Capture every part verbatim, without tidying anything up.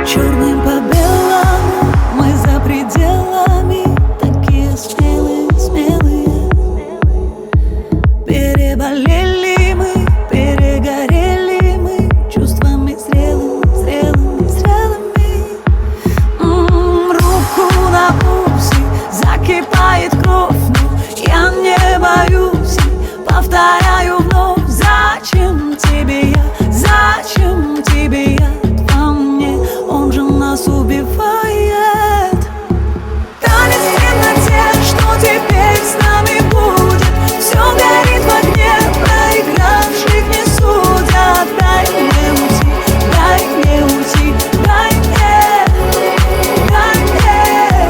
Черным по белому мы за пределами, такие смелые, смелые. Переболели мы, перегорели мы чувствами зрелыми, зрелыми, зрелыми. М-м, руку на пульсе, закипает кровь, но я не боюсь и повторяю вновь: зачем тебе я, зачем тебе я? Нас убивает танец в темноте, что теперь с нами будет? Все горит в огне, проигравших не судят. Дай мне уйти, дай мне уйти, дай мне, дай мне.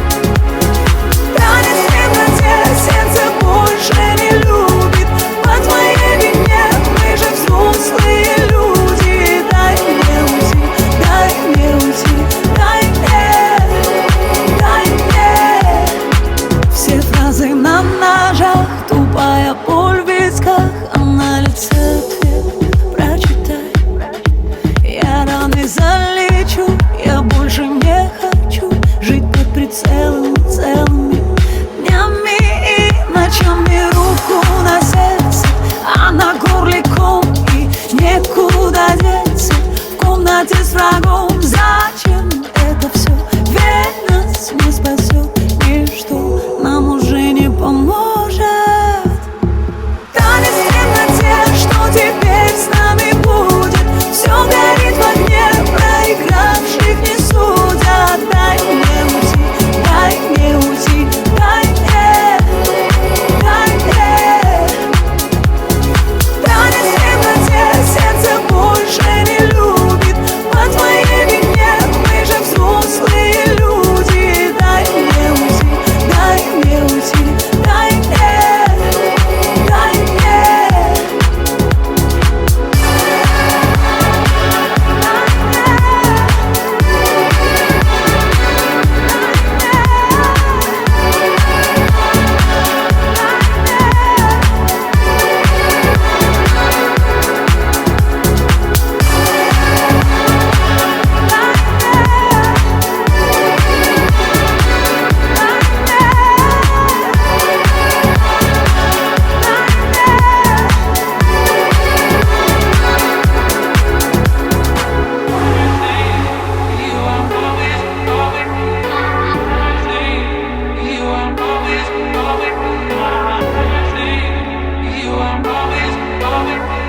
Танец в темноте, сердце больше не любит. По твоей вине мы же взрослые люди. Дай мне уйти, дай мне уйти. На ножах, тупая боль в висках, а на лице ответ прочитай. Я раны залечу, я больше не хочу жить под прицелом целыми днями и ночами. Руку на сердце, а на горле ком, и некуда деться в комнате с врагом. Зачем это все? Ведь нас не спасет ничто, нам уже не поможет. Танец в темноте, что теперь с нами будет? Все горит в огне, проигравших не судят. Дай мне уйти, дай мне уйти, дай мне, дай мне. Танец в темноте, сердце больше не любит. По твоей вине мы же взрослые люди. Дай мне уйти, дай мне уйти, дай мне, дай мне. You are always, always